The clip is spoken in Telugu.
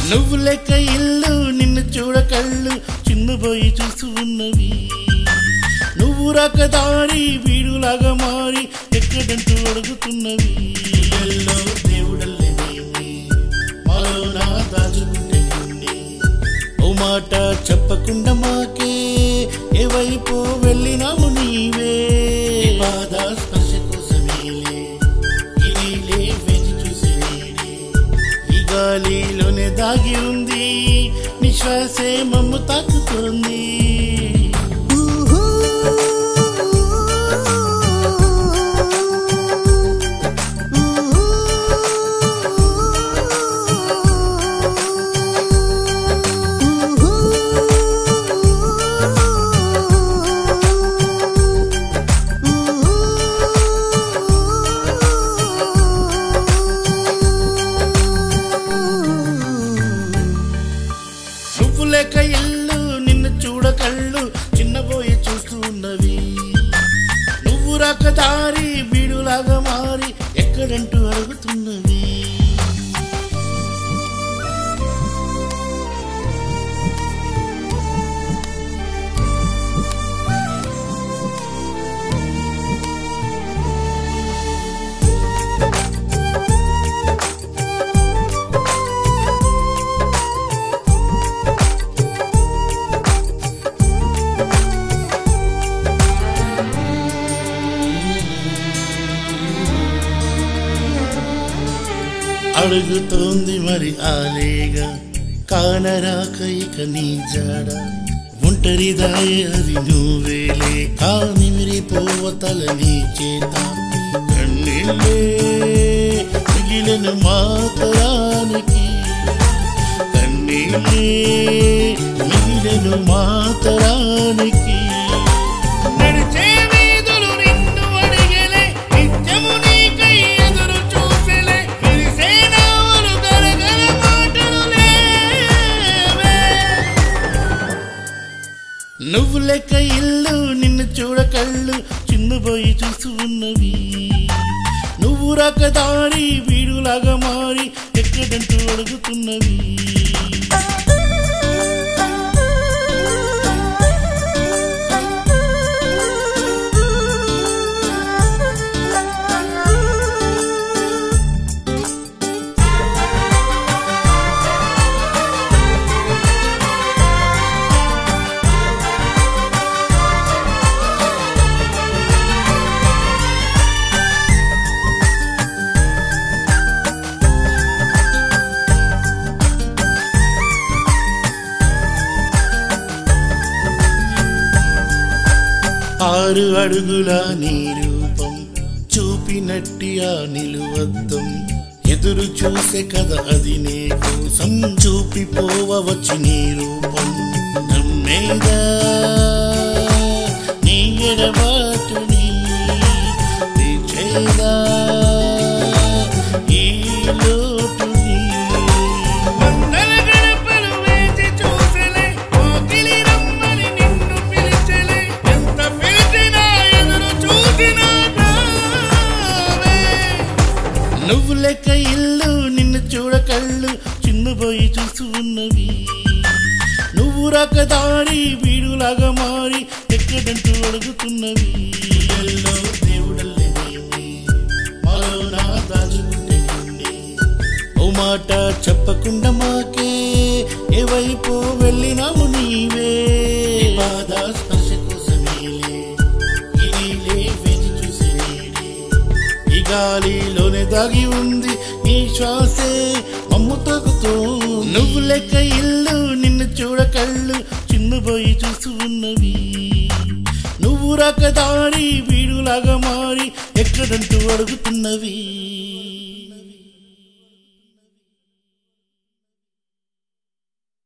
నువ్వు లెక్క ఇల్లు నిన్ను చూడ కళ్ళు చిన్నబోయి చూస్తూ ఉన్నవి. నువ్వు రాక దారి వీడులాగా మారి ఎక్కడంటూ అడుగుతున్నవి. దేవుడల్లే మాలో నా దాచుకుంటే ఓ మాట చెప్పకుండా మాకే ఏ వైపు వెళ్ళినాము నీవే. బాధ స్పర్శ కోసమేలే ఇదిలే వేచి చూసేది. ఈ గాలిలోనే దాగి ఉంది నిశ్వాసే మమ్ము తాకుతుంది. లెక్క ఇల్లు నిన్ను చూడ కళ్ళు చిన్నబోయి చూస్తూ ఉన్నవి. నువ్వు రాక దారి బీడులాగా మారి ఎక్కడంటూ అడుగుతున్నవి. అడుగుతోంది మరి ఆలేగా కానరాక ఇక నీ జాడ. ఒంటరిదాయే అది నువ్వేలే కానిమిరిపోవతల నీ చేత. కన్నీళ్ళే మిగిలిన మాతరానికి, కన్నీళ్ళే మిగిలిన మాతరానికి. నువ్వు లెక్క ఇల్లు నిన్ను చూడ కళ్ళు చిన్నబోయి చూస్తూ ఉన్నవి. నువ్వు రాక దారి వీడులాగా మారి ఎక్కడంటూ అడుగుతున్నవి. ఆరు అడుగుల నీ రూపం చూపినట్టి ఆ నిలువద్దం. ఎదురు చూసే కదా అది నీ కోసం చూపిపోవచ్చు నీ రూపం. నమ్మేదా నీ ఎడబాటుని తీర్చేదా ఈ లోటుని. నువ్వు లెక్క ఇల్లు నిన్ను చూడ కళ్ళు చిన్నబోయి చూస్తూ ఉన్నవి. నువ్వు రాక దారి వీడులాగా మారి ఎక్కడంటూ అడుగుతున్నవి. దేవుడల్లే మాలో నా దాచుకుంటే ఓ మాట చెప్పకుండా మాకే ఏ వైపు వెళ్ళినాము నీవే. బాధ స్పర్శ కోసమేలే ఇదిలే వేచి చూసేది. ఈ గాలిలోనే దాగి ఉంది నీ శ్వాసే మమ్ము తాకుతూ. నువ్వు లెక్క ఇల్లు నిన్ను చూడ కళ్ళు చిన్నబోయి చూస్తూ ఉన్నవి. నువ్వు రాక దారి వీడులాగా మారి ఎక్కడంటూ అడుగుతున్నవి.